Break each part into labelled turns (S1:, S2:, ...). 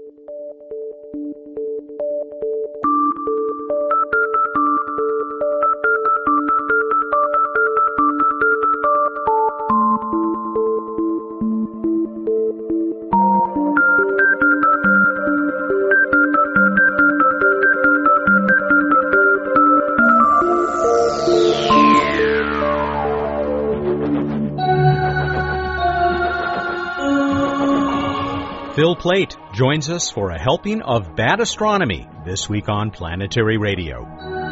S1: Phil Plait joins us for a helping of bad astronomy this week on Planetary Radio.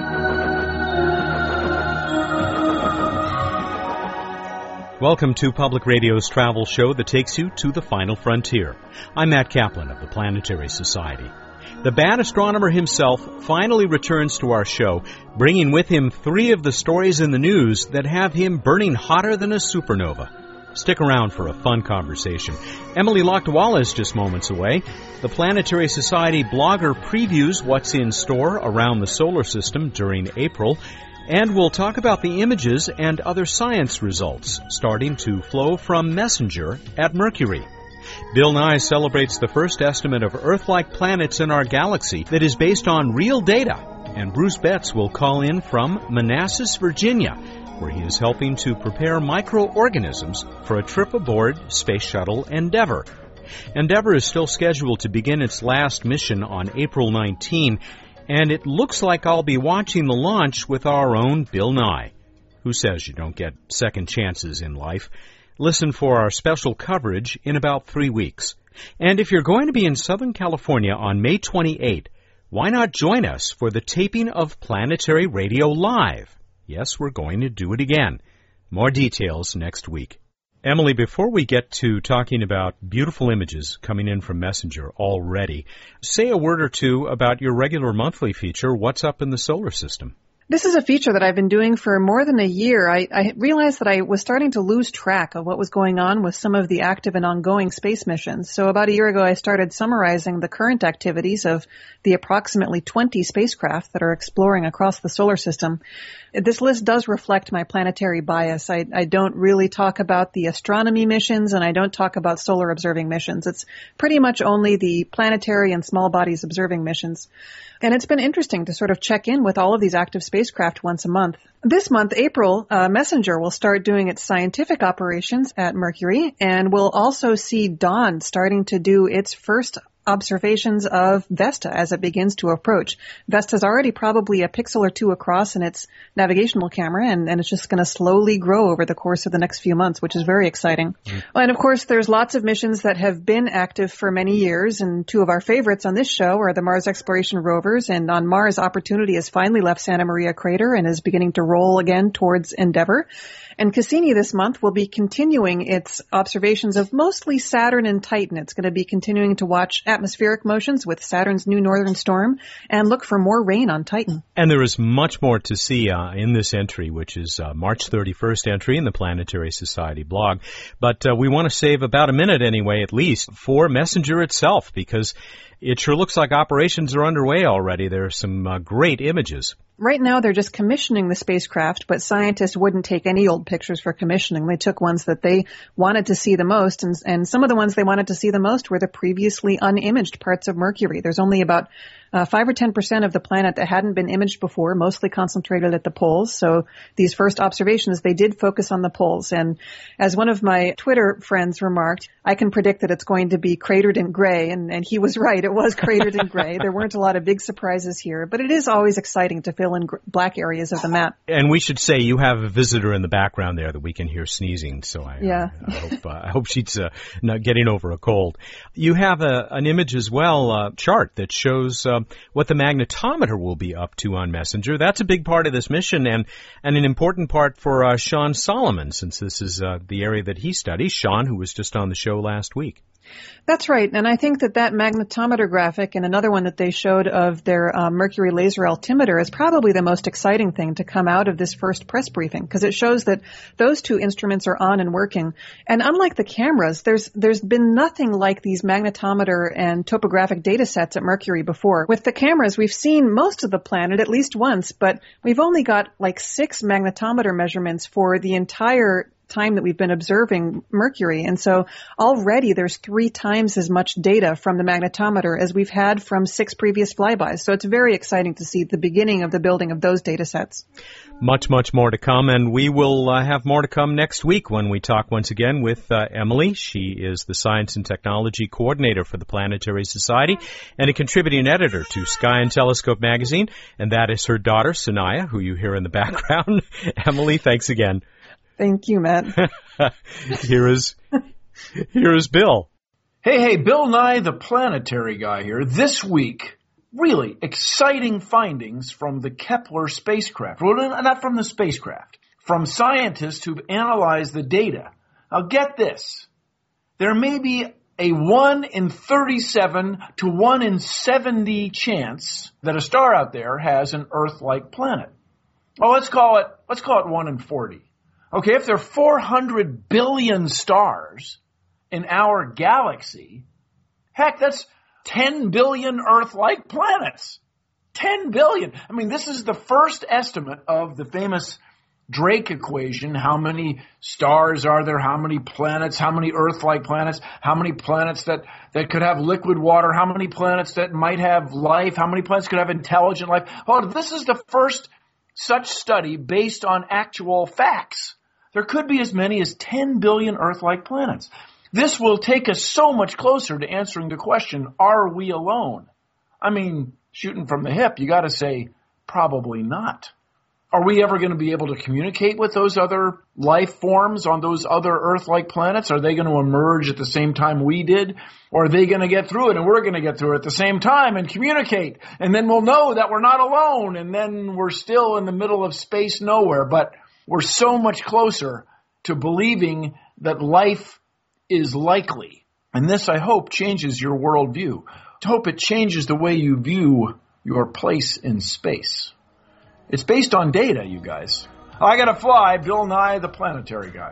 S1: Welcome to Public Radio's travel show that takes you to the final frontier. I'm Matt Kaplan of the Planetary Society. The bad astronomer himself finally returns to our show, bringing with him 3 of the stories in the news that have him burning hotter than a supernova. Stick around for a fun conversation. Emily Lakdawalla is just moments away. The Planetary Society blogger previews what's in store around the solar system during April, and we'll talk about the images and other science results starting to flow from MESSENGER at Mercury. Bill Nye celebrates the first estimate of Earth-like planets in our galaxy that is based on real data, and Bruce Betts will call in from Manassas, Virginia, where he is helping to prepare microorganisms for a trip aboard Space Shuttle Endeavour. Endeavour is still scheduled to begin its last mission on April 19, and it looks like I'll be watching the launch with our own Bill Nye. Who says you don't get second chances in life? Listen for our special coverage in about 3 weeks. And if you're going to be in Southern California on May 28, why not join us for the taping of Planetary Radio Live? Yes, we're going to do it again. More details next week. Emily, before we get to talking about beautiful images coming in from MESSENGER already, say a word or two about your regular monthly feature, What's Up in the Solar System.
S2: This is a feature that I've been doing for more than a year. I realized that I was starting to lose track of what was going on with some of the active and ongoing space missions. So about a year ago, I started summarizing the current activities of the approximately 20 spacecraft that are exploring across the solar system. This list does reflect my planetary bias. I don't really talk about the astronomy missions, and I don't talk about solar observing missions. It's pretty much only the planetary and small bodies observing missions. And it's been interesting to sort of check in with all of these active spacecraft once a month. This month, April, MESSENGER will start doing its scientific operations at Mercury, and we'll also see Dawn starting to do its first observations of Vesta as it begins to approach. Vesta's already probably a pixel or 2 across in its navigational camera, and it's just going to slowly grow over the course of the next few months, which is very exciting. Well, and of course, there's lots of missions that have been active for many years, and 2 of our favorites on this show are the Mars Exploration Rovers, and on Mars, Opportunity has finally left Santa Maria Crater and is beginning to roll again towards Endeavour. And Cassini this month will be continuing its observations of mostly Saturn and Titan. It's going to be continuing to watch atmospheric motions with Saturn's new northern storm and look for more rain on Titan.
S1: And there is much more to see in this entry, which is March 31st entry in the Planetary Society blog. But we want to save about a minute anyway, at least, for MESSENGER itself, because it sure looks like operations are underway already. There are some great images.
S2: Right now, they're just commissioning the spacecraft, but scientists wouldn't take any old pictures for commissioning. They took ones that they wanted to see the most, and some of the ones they wanted to see the most were the previously unimaged parts of Mercury. There's only about 5 or 10% of the planet that hadn't been imaged before, mostly concentrated at the poles. So these first observations, they did focus on the poles. And as one of my Twitter friends remarked, I can predict that it's going to be cratered in gray. And he was right. It was cratered in gray. There weren't a lot of big surprises here, but it is always exciting to fill in black areas of the map.
S1: And we should say you have a visitor in the background there that we can hear sneezing. So I hope she's not getting over a cold. You have an image as well, chart that shows what the magnetometer will be up to on MESSENGER. That's a big part of this mission and an important part for Sean Solomon, since this is the area that he studies. Sean, who was just on the show last week.
S2: That's right. And I think that magnetometer graphic and another one that they showed of their Mercury laser altimeter is probably the most exciting thing to come out of this first press briefing, because it shows that those 2 instruments are on and working. And unlike the cameras, there's been nothing like these magnetometer and topographic data sets at Mercury before. With the cameras, we've seen most of the planet at least once, but we've only got like 6 magnetometer measurements for the entire time that we've been observing Mercury. And so already there's 3 times as much data from the magnetometer as we've had from 6 previous flybys. So it's very exciting to see the beginning of the building of those data sets.
S1: Much, much more to come, and we will have more to come next week when we talk once again with Emily. She is the Science and Technology Coordinator for the Planetary Society and a contributing editor to Sky and Telescope magazine, and that is her daughter, Sanaya, who you hear in the background. Emily, thanks again.
S2: Thank you, Matt.
S1: Here is Bill.
S3: Hey, Bill Nye, the planetary guy here. This week, really exciting findings from the Kepler spacecraft. Well, not from the spacecraft, from scientists who've analyzed the data. Now get this. There may be a 1 in 37 to 1 in 70 chance that a star out there has an Earth-like planet. Oh, let's call it 1 in 40. Okay, if there are 400 billion stars in our galaxy, heck, that's 10 billion Earth-like planets. 10 billion. I mean, this is the first estimate of the famous Drake equation. How many stars are there? How many planets? How many Earth-like planets? How many planets that could have liquid water? How many planets that might have life? How many planets could have intelligent life? Oh, this is the first such study based on actual facts. There could be as many as 10 billion Earth-like planets. This will take us so much closer to answering the question, are we alone? I mean, shooting from the hip, you got to say, probably not. Are we ever going to be able to communicate with those other life forms on those other Earth-like planets? Are they going to emerge at the same time we did? Or are they going to get through it and we're going to get through it at the same time and communicate? And then we'll know that we're not alone, and then we're still in the middle of space nowhere. But we're so much closer to believing that life is likely. And this, I hope, changes your worldview. I hope it changes the way you view your place in space. It's based on data, you guys. I gotta fly. Bill Nye, the planetary guy.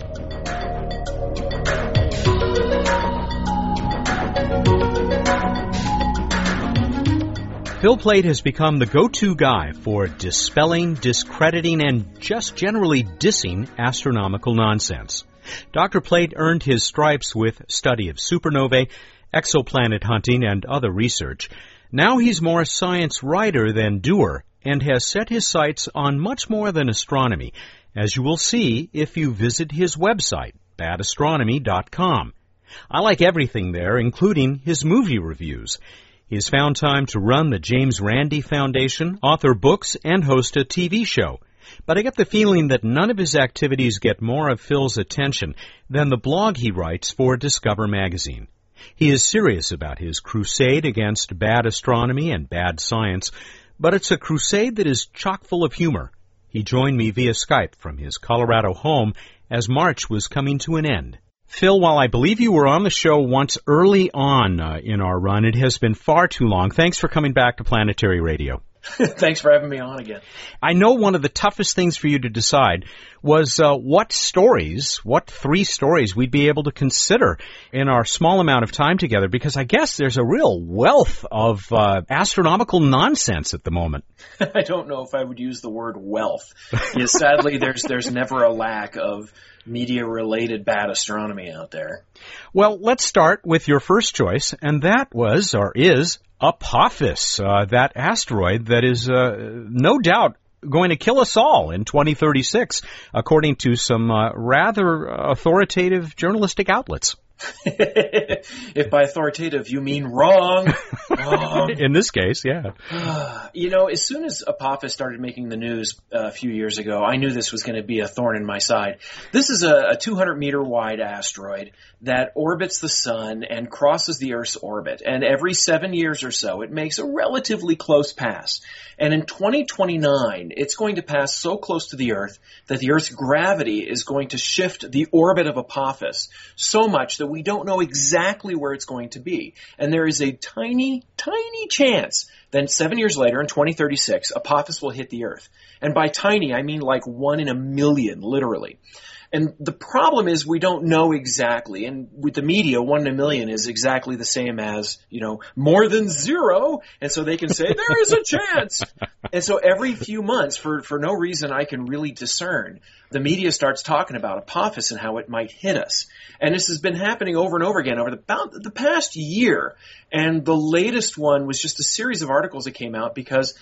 S1: Phil Plait has become the go-to guy for dispelling, discrediting, and just generally dissing astronomical nonsense. Dr. Plait earned his stripes with study of supernovae, exoplanet hunting, and other research. Now he's more a science writer than doer, and has set his sights on much more than astronomy, as you will see if you visit his website, badastronomy.com. I like everything there, including his movie reviews. He has found time to run the James Randi Foundation, author books, and host a TV show. But I get the feeling that none of his activities get more of Phil's attention than the blog he writes for Discover magazine. He is serious about his crusade against bad astronomy and bad science, but it's a crusade that is chock full of humor. He joined me via Skype from his Colorado home as March was coming to an end. Phil, while I believe you were on the show once early on in our run, it has been far too long. Thanks for coming back to Planetary Radio.
S4: Thanks for having me on again.
S1: I know one of the toughest things for you to decide was what 3 stories we'd be able to consider in our small amount of time together, because I guess there's a real wealth of astronomical nonsense at the moment.
S4: I don't know if I would use the word wealth. Yes, sadly, there's never a lack of media-related bad astronomy out there.
S1: Well, let's start with your first choice, and that was, or is, Apophis, that asteroid that is no doubt going to kill us all in 2036, according to some rather authoritative journalistic outlets.
S4: If by authoritative you mean wrong.
S1: In this case, yeah.
S4: As soon as Apophis started making the news a few years ago, I knew this was going to be a thorn in my side. This is a 200-meter wide asteroid that orbits the sun and crosses the Earth's orbit. And every 7 years or so, it makes a relatively close pass. And in 2029, it's going to pass so close to the Earth that the Earth's gravity is going to shift the orbit of Apophis so much that we don't know exactly where it's going to be. And there is a tiny, tiny chance that 7 years later, in 2036, Apophis will hit the Earth. And by tiny, I mean like 1 in a million, literally. And the problem is we don't know exactly. And with the media, 1 in a million is exactly the same as, more than 0. And so they can say, there is a chance. And so every few months, for no reason I can really discern, the media starts talking about Apophis and how it might hit us. And this has been happening over and over again over the past year. And the latest one was just a series of articles that came out because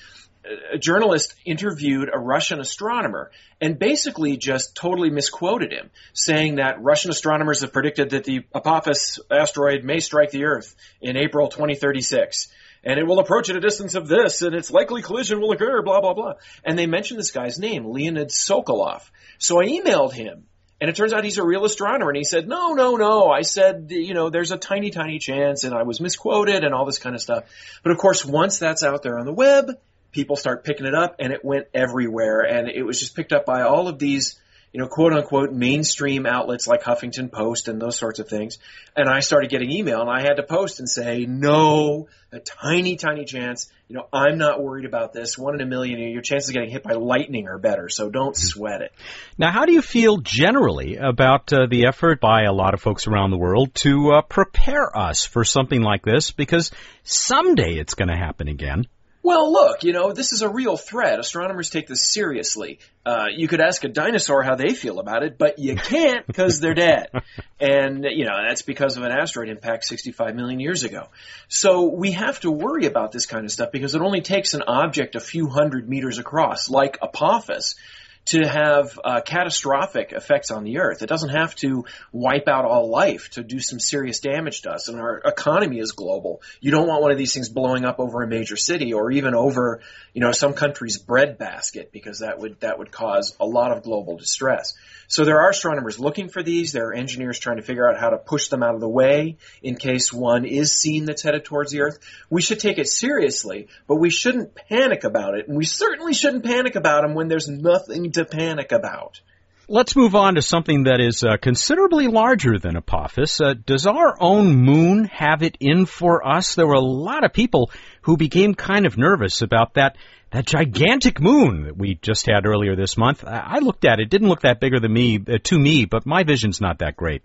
S4: a journalist interviewed a Russian astronomer and basically just totally misquoted him, saying that Russian astronomers have predicted that the Apophis asteroid may strike the Earth in April 2036. And it will approach at a distance of this, and its likely collision will occur, blah, blah, blah. And they mentioned this guy's name, Leonid Sokolov. So I emailed him, and it turns out he's a real astronomer. And he said, no. I said, there's a tiny, tiny chance, and I was misquoted and all this kind of stuff. But, of course, once that's out there on the web, people start picking it up, and it went everywhere. And it was just picked up by all of these, quote-unquote mainstream outlets like Huffington Post and those sorts of things. And I started getting email, and I had to post and say, no, a tiny, tiny chance. I'm not worried about this. 1 in a million, your chances of getting hit by lightning are better, so don't sweat it.
S1: Now, how do you feel generally about the effort by a lot of folks around the world to prepare us for something like this? Because someday it's going to happen again.
S4: Well, look, this is a real threat. Astronomers take this seriously. You could ask a dinosaur how they feel about it, but you can't because they're dead. And, that's because of an asteroid impact 65 million years ago. So we have to worry about this kind of stuff because it only takes an object a few hundred meters across, like Apophis, to have catastrophic effects on the Earth. It doesn't have to wipe out all life to do some serious damage to us. And our economy is global. You don't want one of these things blowing up over a major city or even over, some country's breadbasket, because that would cause a lot of global distress. So there are astronomers looking for these. There are engineers trying to figure out how to push them out of the way in case one is seen that's headed towards the Earth. We should take it seriously, but we shouldn't panic about it. And we certainly shouldn't panic about them when there's nothing to panic about.
S1: Let's move on to something that is considerably larger than Apophis. Does our own moon have it in for us? There were a lot of people who became kind of nervous about that gigantic moon that we just had earlier this month. I looked at it. Didn't look that bigger than to me, but my vision's not that great.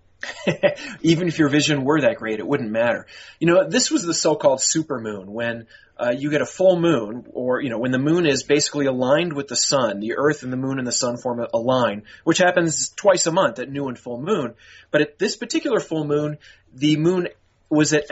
S4: Even if your vision were that great, it wouldn't matter. This was the so-called supermoon, when you get a full moon, or, when the moon is basically aligned with the sun. The Earth and the moon and the sun form a line, which happens twice a month at new and full moon. But at this particular full moon, the moon was at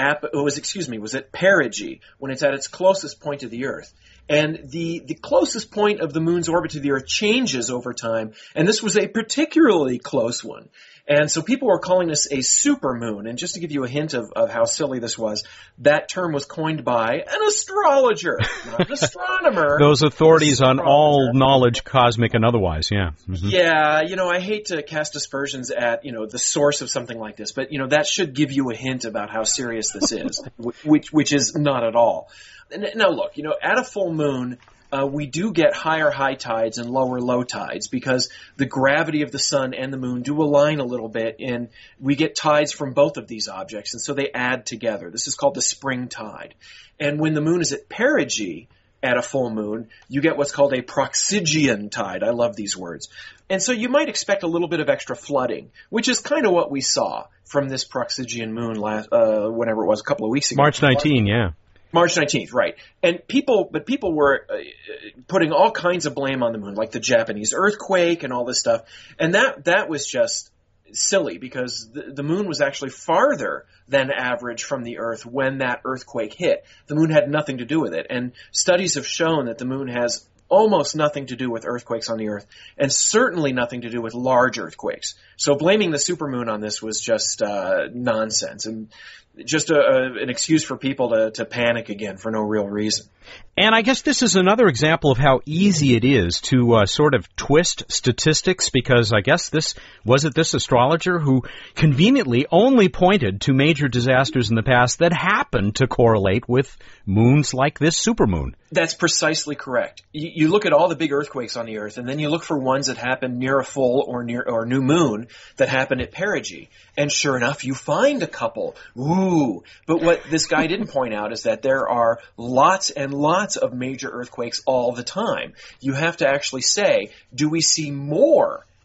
S4: perigee, when it's at its closest point to the Earth. And the closest point of the moon's orbit to the Earth changes over time, and this was a particularly close one. And so people were calling this a supermoon. And just to give you a hint of how silly this was, that term was coined by an astrologer, not an astronomer.
S1: Those authorities on all knowledge, cosmic and otherwise, yeah. Mm-hmm.
S4: Yeah, I hate to cast aspersions at, the source of something like this, but, that should give you a hint about how serious this is, which is not at all. Now, look, at a full moon, we do get higher high tides and lower low tides because the gravity of the sun and the moon do align a little bit, and we get tides from both of these objects, and so they add together. This is called the spring tide. And when the moon is at perigee at a full moon, you get what's called a Proxygean tide. I love these words. And so you might expect a little bit of extra flooding, which is kind of what we saw from this Proxygean moon whenever it was, a couple of weeks ago.
S1: March 19, yeah.
S4: March 19th, right. And people were putting all kinds of blame on the moon, like the Japanese earthquake and all this stuff. And that was just silly because the moon was actually farther than average from the Earth when that earthquake hit. The moon had nothing to do with it. And studies have shown that the moon has almost nothing to do with earthquakes on the Earth, and certainly nothing to do with large earthquakes. So blaming the supermoon on this was just nonsense, and just an excuse for people to panic again for no real reason.
S1: And I guess this is another example of how easy it is to sort of twist statistics, because I guess this astrologer who conveniently only pointed to major disasters in the past that happened to correlate with moons like this supermoon.
S4: That's precisely correct. You look at all the big earthquakes on the Earth, and then you look for ones that happen near a full or new moon that happen at perigee. And sure enough, you find a couple. Ooh. But what this guy didn't point out is that there are lots and lots of major earthquakes all the time. You have to actually say, do we see more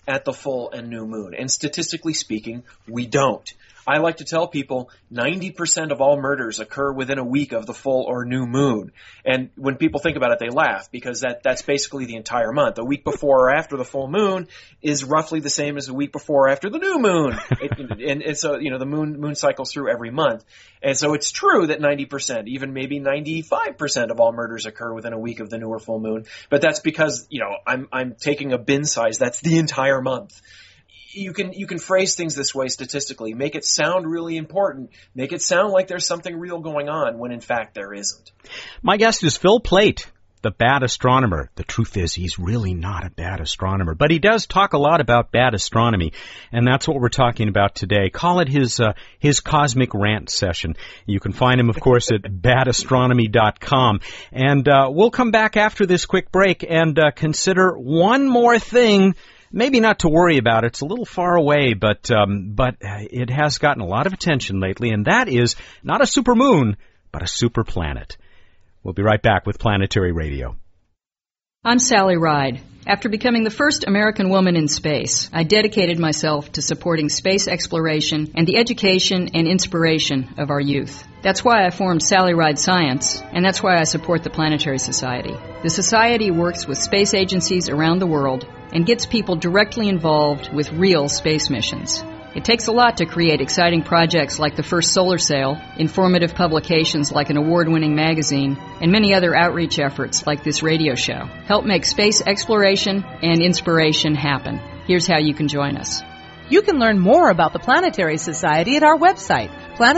S4: at the full and new moon. And statistically speaking, we don't. I like to tell people 90% of all murders occur within a week of the full or new moon. And when people think about it, they laugh because that's basically the entire month. A week before or after the full moon is roughly the same as a week before or after the new moon. And so, the moon cycles through every month. And so it's true that 90%, even maybe 95% of all murders occur within a week of the new or full moon. But that's because, I'm taking a bin size. That's the entire month. You can phrase things this way statistically, make it sound really important, make it sound like there's something real going on when in fact there isn't.
S1: My guest is Phil Plait, the bad astronomer. The truth is he's really not a bad astronomer, but he does talk a lot about bad astronomy, and that's what we're talking about today. Call it his cosmic rant session. You can find him, of course, at badastronomy.com. And we'll come back after this quick break and consider one more thing. Maybe not to worry about. It's a little far away, but it has gotten a lot of attention lately, and that is not a supermoon, but a super planet. We'll be right back with Planetary Radio.
S5: I'm Sally Ride. After becoming the first American woman in space, I dedicated myself to supporting space exploration and the education and inspiration of our youth. That's why I formed Sally Ride Science, and that's why I support the Planetary Society. The Society works with space agencies around the world and gets people directly involved with real space missions. It takes a lot to create exciting projects like the first solar sail, informative publications like an award-winning magazine, and many other outreach efforts like this radio show. Help make space exploration and inspiration happen. Here's how you can join us.
S6: You can learn more about the Planetary Society at our website,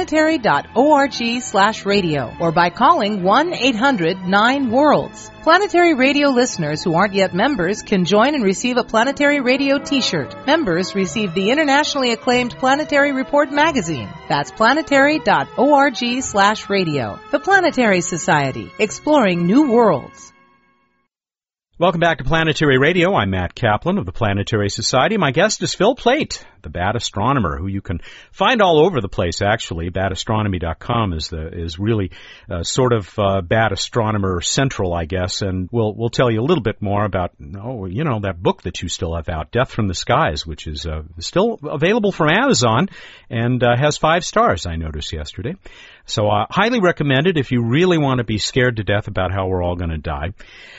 S6: planetary.org/radio, or by calling 1-800-9-WORLDS. Planetary Radio listeners who aren't yet members can join and receive a Planetary Radio t-shirt. Members receive the internationally acclaimed Planetary Report magazine. That's planetary.org/radio. The Planetary Society, exploring new worlds.
S1: Welcome back to Planetary Radio. I'm Matt Kaplan of the Planetary Society. My guest is Phil Plait, the bad astronomer, who you can find all over the place, actually. Badastronomy.com is really sort of bad astronomer central, I guess, and we'll tell you a little bit more about, that book that you still have out, Death from the Skies, which is still available from Amazon and has 5 stars, I noticed yesterday. So highly recommended if you really want to be scared to death about how we're all going to die.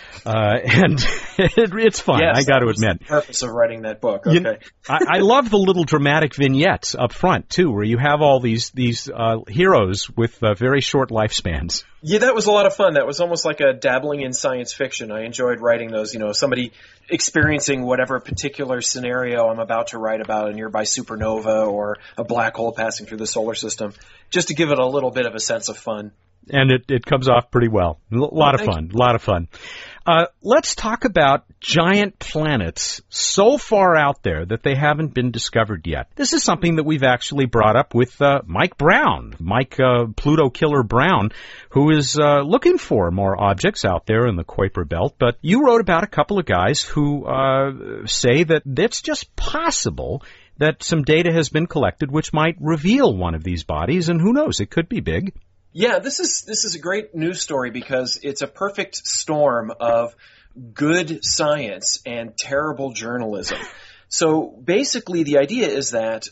S1: And it's fun,
S4: yes,
S1: I got to admit.
S4: The purpose of writing that book. Okay.
S1: I love the little dramatic vignettes up front too, where you have all these heroes with very short lifespans.
S4: Yeah, that was a lot of fun. That was almost like a dabbling in science fiction. I enjoyed writing those. Somebody experiencing whatever particular scenario I'm about to write about, a nearby supernova or a black hole passing through the solar system, just to give it a little bit of a sense of fun.
S1: And it comes off pretty well. A lot of fun. Let's talk about giant planets so far out there that they haven't been discovered yet. This is something that we've actually brought up with Mike Brown, Pluto Killer Brown, who is looking for more objects out there in the Kuiper Belt. But you wrote about a couple of guys who say that it's just possible that some data has been collected which might reveal one of these bodies, and who knows, it could be big.
S4: Yeah, this is a great news story because it's a perfect storm of good science and terrible journalism. So basically the idea is that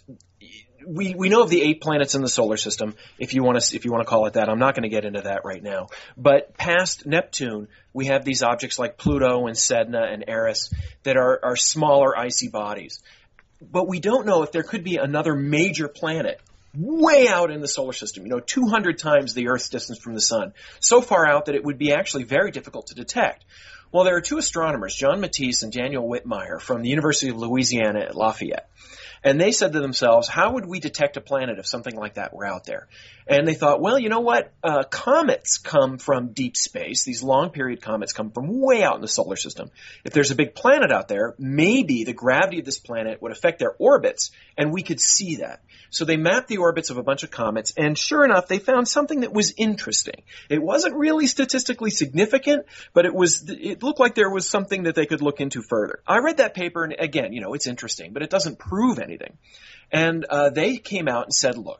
S4: we know of the 8 planets in the solar system, if you want to call it that. I'm not going to get into that right now. But past Neptune, we have these objects like Pluto and Sedna and Eris that are smaller icy bodies. But we don't know if there could be another major planet way out in the solar system, 200 times the Earth's distance from the sun, so far out that it would be actually very difficult to detect. Well, there are 2 astronomers, John Matisse and Daniel Whitmire, from the University of Louisiana at Lafayette. And they said to themselves, how would we detect a planet if something like that were out there? And they thought, well, you know what? Comets come from deep space. These long-period comets come from way out in the solar system. If there's a big planet out there, maybe the gravity of this planet would affect their orbits, and we could see that. So they mapped the orbits of a bunch of comets, and sure enough, they found something that was interesting. It wasn't really statistically significant, but it looked like there was something that they could look into further. I read that paper, and again, it's interesting, but it doesn't prove anything. And they came out and said, look,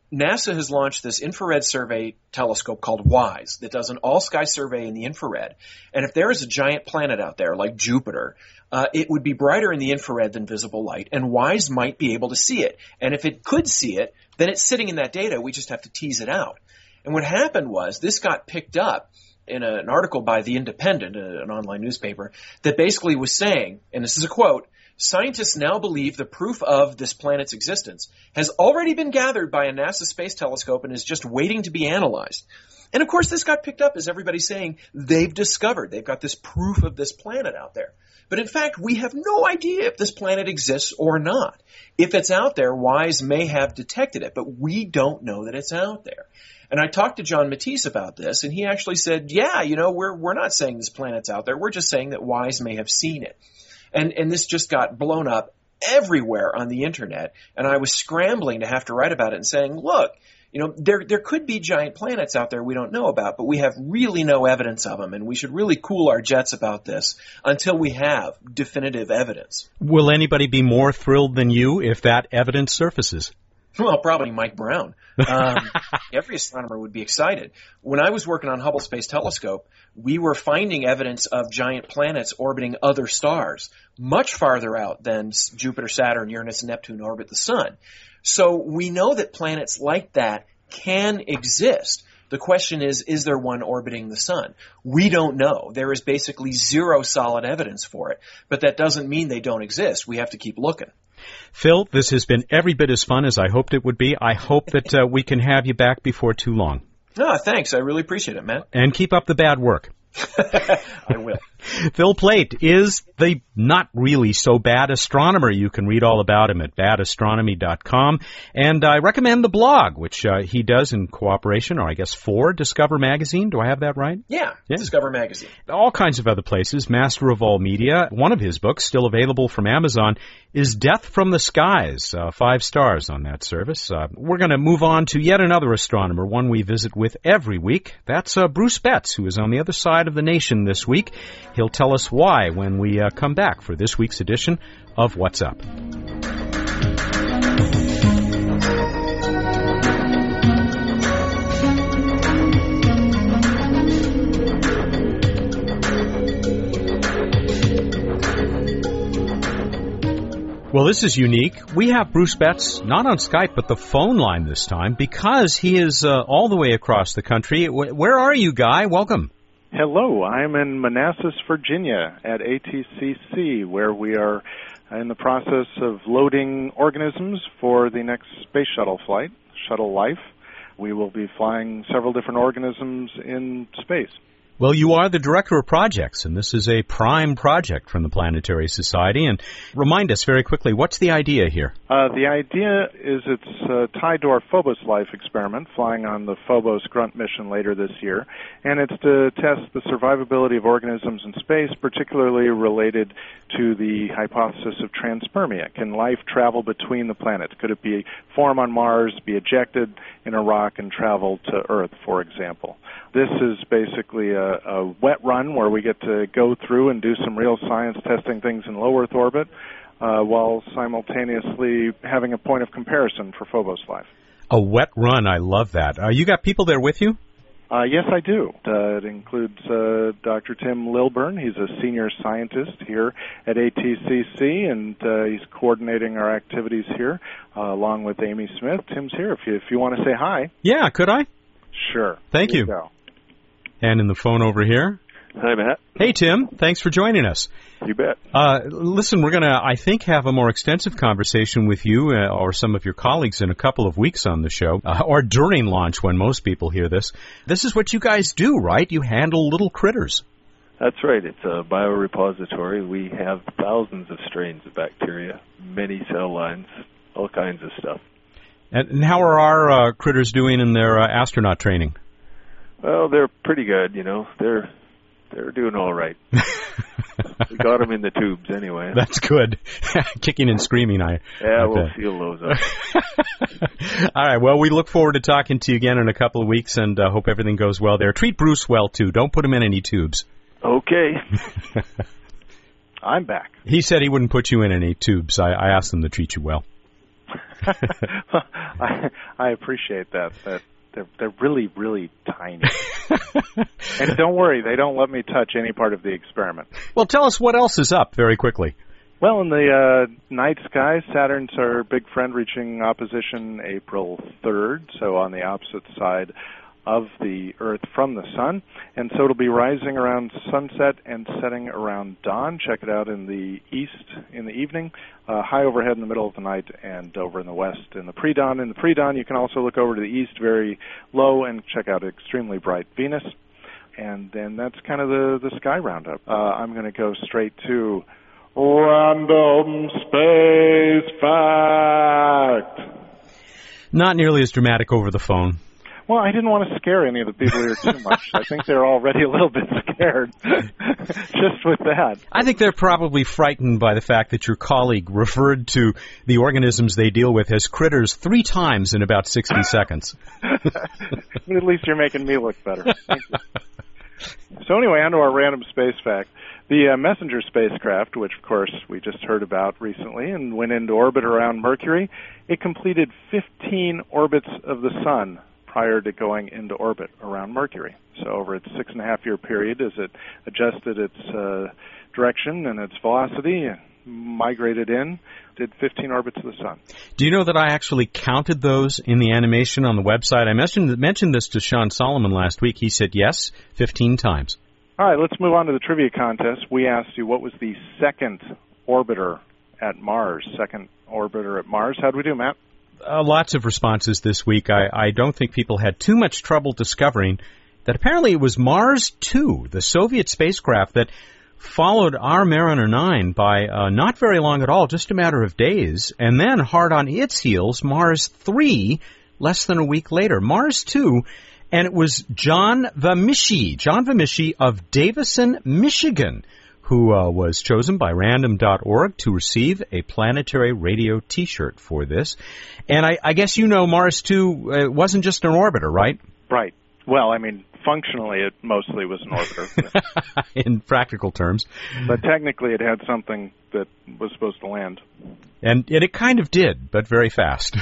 S4: NASA has launched this infrared survey telescope called WISE that does an all-sky survey in the infrared. And if there is a giant planet out there like Jupiter, it would be brighter in the infrared than visible light, and WISE might be able to see it. And if it could see it, then it's sitting in that data. We just have to tease it out. And what happened was this got picked up in an article by The Independent, an online newspaper, that basically was saying, and this is a quote, "Scientists now believe the proof of this planet's existence has already been gathered by a NASA space telescope and is just waiting to be analyzed." And of course, this got picked up as everybody's saying they've got this proof of this planet out there. But in fact, we have no idea if this planet exists or not. If it's out there, WISE may have detected it, but we don't know that it's out there. And I talked to John Matisse about this, and he actually said, yeah, we're not saying this planet's out there. We're just saying that WISE may have seen it. And this just got blown up everywhere on the internet. And I was scrambling to have to write about it and saying, look, there could be giant planets out there we don't know about, but we have really no evidence of them. And we should really cool our jets about this until we have definitive evidence.
S1: Will anybody be more thrilled than you if that evidence surfaces?
S4: Well, probably Mike Brown. Every astronomer would be excited. When I was working on Hubble Space Telescope, we were finding evidence of giant planets orbiting other stars, much farther out than Jupiter, Saturn, Uranus, and Neptune orbit the Sun. So we know that planets like that can exist. The question is there one orbiting the Sun? We don't know. There is basically zero solid evidence for it. But that doesn't mean they don't exist. We have to keep looking.
S1: Phil, this has been every bit as fun as I hoped it would be. I hope that we can have you back before too long.
S4: Thanks. I really appreciate it, Matt.
S1: And keep up the bad work.
S4: I will.
S1: Phil Plait is the not really so bad astronomer. You can read all about him at badastronomy.com. And I recommend the blog, which he does in cooperation, or I guess for Discover Magazine. Do I have that right?
S4: Yeah, Discover Magazine.
S1: All kinds of other places. Master of All Media. One of his books, still available from Amazon, is Death from the Skies. 5 stars on that service. We're going to move on to yet another astronomer, one we visit with every week. That's Bruce Betts, who is on the other side of the nation this week. He'll tell us why when we come back for this week's edition of What's Up. Well, this is unique. We have Bruce Betts not on Skype, but the phone line this time, because he is all the way across the country. Where are you, Guy? Welcome.
S7: Hello, I'm in Manassas, Virginia at ATCC, where we are in the process of loading organisms for the next space shuttle flight, Shuttle Life. We will be flying several different organisms in space.
S1: Well, you are the director of projects, and this is a prime project from the Planetary Society. And remind us very quickly, what's the idea here?
S7: The idea is it's tied to our Phobos Life experiment, flying on the Phobos Grunt mission later this year. And it's to test the survivability of organisms in space, particularly related to the hypothesis of transpermia. Can life travel between the planets? Could it form on Mars, be ejected in a rock, and travel to Earth, for example? This is basically a wet run where we get to go through and do some real science testing things in low Earth orbit while simultaneously having a point of comparison for Phobos Life.
S1: A wet run, I love that. You got people there with you?
S7: Yes, I do. It includes Dr. Tim Lilburn. He's a senior scientist here at ATCC, and he's coordinating our activities here along with Amy Smith. Tim's here if you want to say hi.
S1: Yeah, could I?
S7: Sure.
S1: Thank you.
S7: Go.
S1: And in the phone over here.
S8: Hi, Matt.
S1: Hey, Tim. Thanks for joining us.
S8: You bet.
S1: Listen, we're going to, I think, have a more extensive conversation with you or some of your colleagues in a couple of weeks on the show, or during launch when most people hear this. This is what you guys do, right? You handle little critters.
S8: That's right. It's a biorepository. We have thousands of strains of bacteria, many cell lines, all kinds of stuff.
S1: And how are our critters doing in their astronaut training?
S8: Well, they're pretty good, They're doing all right. We got them in the tubes anyway.
S1: That's good. Kicking and screaming,
S8: we'll seal those up.
S1: All right, well, we look forward to talking to you again in a couple of weeks, and hope everything goes well there. Treat Bruce well, too. Don't put him in any tubes.
S8: Okay.
S7: I'm back.
S1: He said he wouldn't put you in any tubes. I asked him to treat you well.
S7: I appreciate that. They're really, really tiny. And don't worry, they don't let me touch any part of the experiment.
S1: Well, tell us what else is up very quickly.
S7: Well, in the night sky, Saturn's our big friend, reaching opposition April 3rd, so on the opposite side of the Earth from the Sun. And so it'll be rising around sunset and setting around dawn. Check it out in the east in the evening, high overhead in the middle of the night, and over in the west in the pre-dawn. In the pre-dawn, you can also look over to the east very low and check out extremely bright Venus. And then that's kind of the sky roundup. I'm going to go straight to Random Space Fact.
S1: Not nearly as dramatic over the phone.
S7: Well, I didn't want to scare any of the people here too much. I think they're already a little bit scared just with that.
S1: I think they're probably frightened by the fact that your colleague referred to the organisms they deal with as critters 3 times in about 60 seconds.
S7: At least you're making me look better. Thank you. So anyway, on to our random space fact. The Messenger spacecraft, which, of course, we just heard about recently and went into orbit around Mercury, it completed 15 orbits of the Sun prior to going into orbit around Mercury. So over its 6.5-year period, as it adjusted its direction and its velocity, migrated in, did 15 orbits of the Sun.
S1: Do you know that I actually counted those in the animation on the website? I mentioned this to Sean Solomon last week. He said yes, 15 times.
S7: All right, let's move on to the trivia contest. We asked you what was the second orbiter at Mars. How'd we do, Matt?
S1: Lots of responses this week. I don't think people had too much trouble discovering that apparently it was Mars 2, the Soviet spacecraft that followed our Mariner 9 by not very long at all, just a matter of days, and then hard on its heels, Mars 3, less than a week later. Mars 2, and it was John Vermischy of Davison, Michigan, who was chosen by Random.org to receive a planetary radio T-shirt for this. And I guess you know Mars 2 wasn't just an orbiter, right?
S7: Right. Well, I mean, functionally it mostly was an orbiter.
S1: In practical terms.
S7: But technically it had something that was supposed to land.
S1: And it kind of did, but very fast.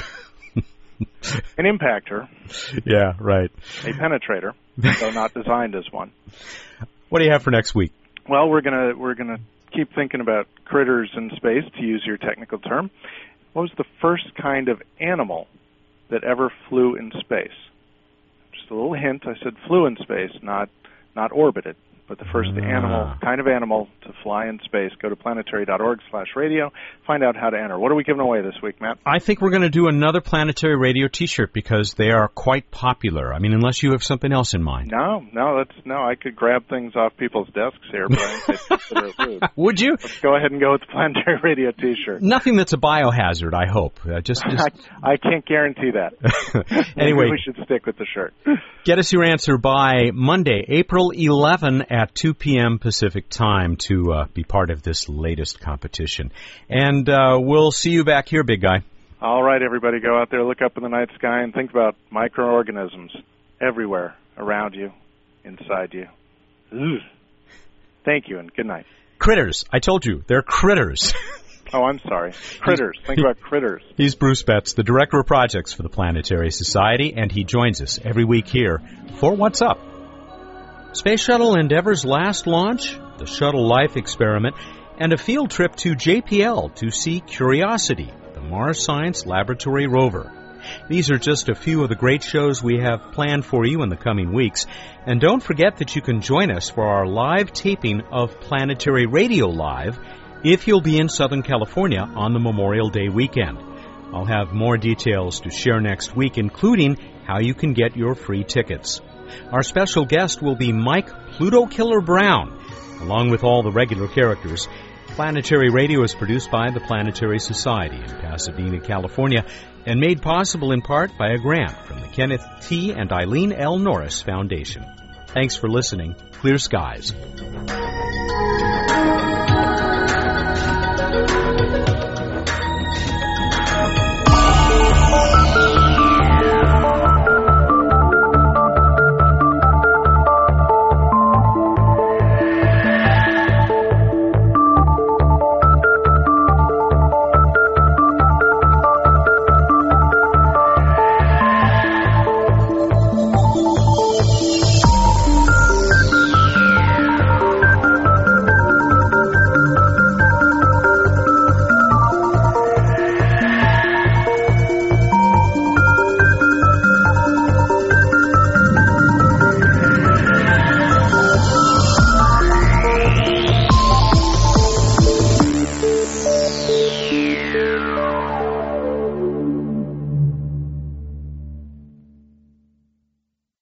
S7: An impactor.
S1: Yeah, right.
S7: A penetrator, though not designed as one.
S1: What do you have for next week?
S7: Well, we're gonna keep thinking about critters in space, to use your technical term. What was the first kind of animal that ever flew in space? Just a little hint. I said flew in space, not orbited. But the first kind of animal to fly in space. Go to planetary.org/radio. Find out how to enter. What are we giving away this week, Matt?
S1: I think we're going to do another Planetary Radio T-shirt because they are quite popular. I mean, unless you have something else in mind.
S7: No. I could grab things off people's desks here, but I think they'd consider it rude.
S1: Would you?
S7: Let's go ahead and go with the Planetary Radio T-shirt.
S1: Nothing that's a biohazard, I hope. Just...
S7: I can't guarantee that.
S1: Anyway,
S7: maybe we should stick with the shirt.
S1: Get us your answer by Monday, April 11 at 2 p.m. Pacific time to be part of this latest competition. And we'll see you back here, big guy.
S7: All right, everybody, go out there, look up in the night sky, and think about microorganisms everywhere around you, inside you. Ugh. Thank you, and good night.
S1: Critters. I told you, they're critters.
S7: Oh, I'm sorry. Critters. Think about critters.
S1: He's Bruce Betts, the Director of Projects for the Planetary Society, and he joins us every week here for What's Up? Space Shuttle Endeavour's last launch, the Shuttle Life experiment, and a field trip to JPL to see Curiosity, the Mars Science Laboratory rover. These are just a few of the great shows we have planned for you in the coming weeks. And don't forget that you can join us for our live taping of Planetary Radio Live if you'll be in Southern California on the Memorial Day weekend. I'll have more details to share next week, including how you can get your free tickets. Our special guest will be Mike Pluto Killer Brown, along with all the regular characters. Planetary Radio is produced by the Planetary Society in Pasadena, California, and made possible in part by a grant from the Kenneth T. and Eileen L. Norris Foundation. Thanks for listening. Clear skies.